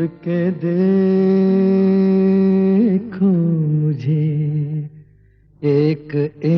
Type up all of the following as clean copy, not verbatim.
के देखो मुझे, एक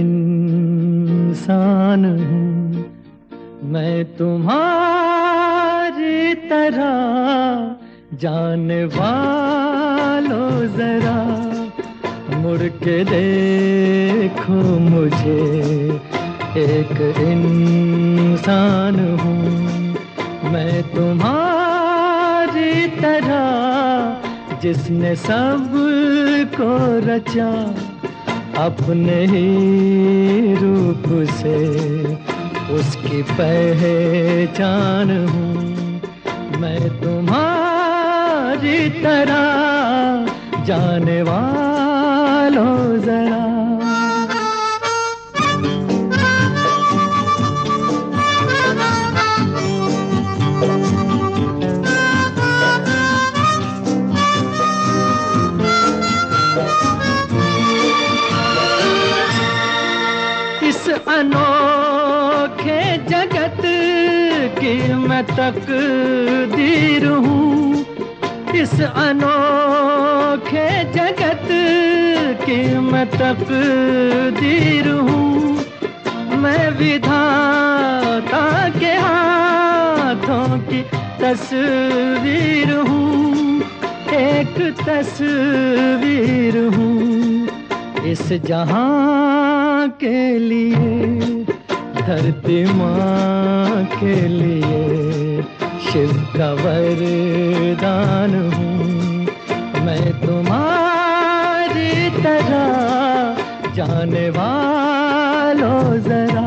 इंसान हूँ मैं तुम्हारी तरह, जाने वालों जरा मुड़ के देखो मुझे, एक इंसान हूँ मैं तुम्हारी तरह, जिसने सब को रचा अपने ही रूप से, उसकी पहचान हूँ मैं तुम्हारी तरह, जाने वालों जरा। इस अनोखे जगत की मैं तकदीर हूँ, इस अनोखे जगत की मैं तकदीर हूँ, मैं विधाता के हाथों की तस्वीर हूँ, एक तस्वीर हूँ इस जहां के लिए, धरती माँ के लिए शिव का वरदान हूँ मैं तुम्हारी तरह, जाने वालों जरा।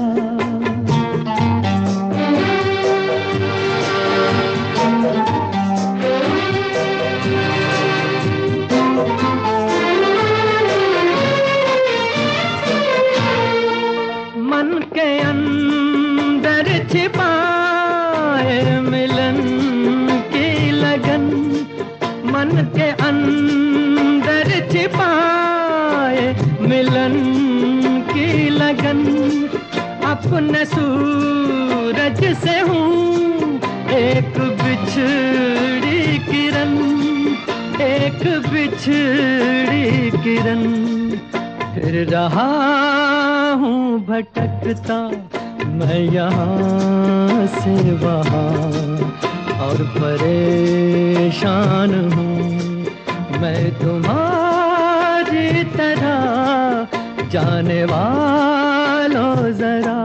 मन के अंदर छिपाए मिलन की लगन, मन के अंदर छिपाए मिलन की लगन, अपने सूरज से हूँ एक बिछड़ी किरण, एक बिछड़ी किरण, फिर रहा हूँ भटकता मैं यहाँ से वहाँ, और परेशान हूँ मैं तुम्हारी तरह, जाने वालों जरा।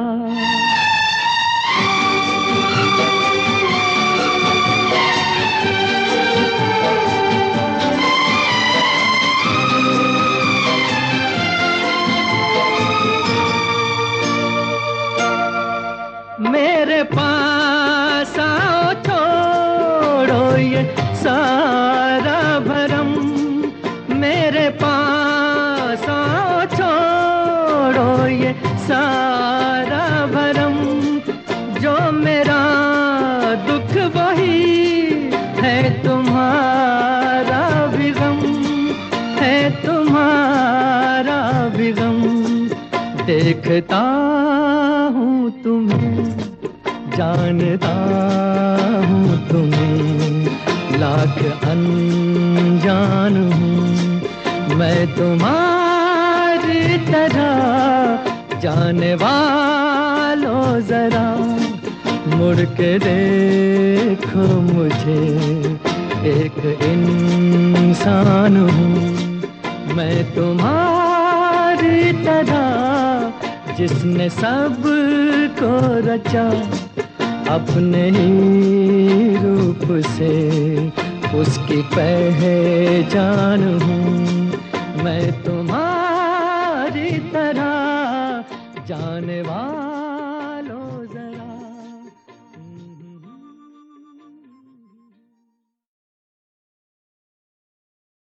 मेरे पास आओ छोड़ो ये सारा भरम, मेरे पास आओ छोड़ो ये सारा भरम, जो मेरा दुख वही है तुम्हारा भी गम, है तुम्हारा भी गम, देखता हूँ तुम्हें, जानता हूँ तुम्हें, लाख अनजान हूँ मैं तुम्हारी तरह, जाने वालों जरा मुड़ के देखो मुझे, एक इंसान हूँ मैं तुम्हारी तरह, जिसने सब को रचा अपने ही रूप से, उसकी पहचान हूँ मैं तुम्हारी तरह, जाने वालों जरा।